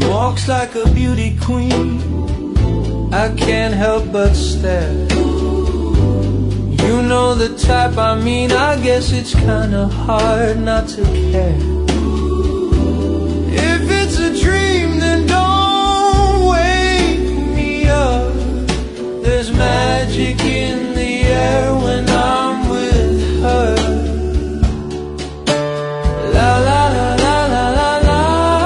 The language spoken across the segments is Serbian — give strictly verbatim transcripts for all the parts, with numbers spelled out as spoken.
walks like a beauty queen. I can't help but stare. You know the type I mean, I guess it's kinda hard not to care. If it's a dream, then don't wake me up. There's magic in the air when I'm with her. La la la la la la la.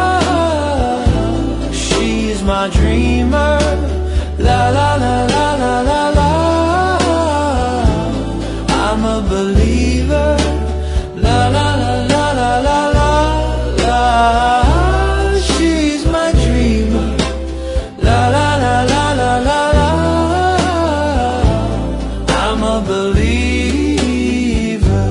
She's my dreamer. La la la la la la la. I'm a believer. La la la la la la la la. She's my dreamer. La la la la la la la. I'm a believer.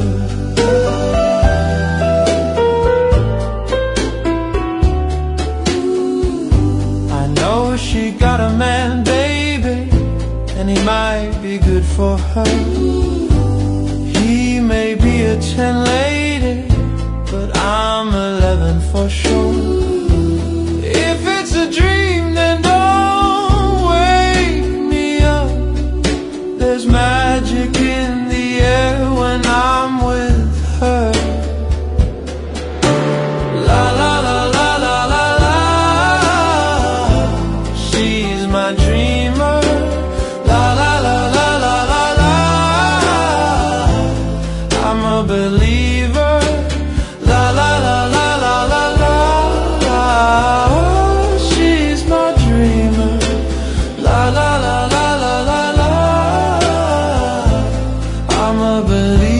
I know she got a man, baby, and he might be good for her. He may be a ten lady, but I'm eleven for sure. If it's a dream, then don't wake me up. There's magic in the air when I'm with her. La la la la la la la. She's my dreamer. La la la la la la la. I'm a believer. La la la la la la la. She's my dreamer. La la la la la la la. I'm a believer.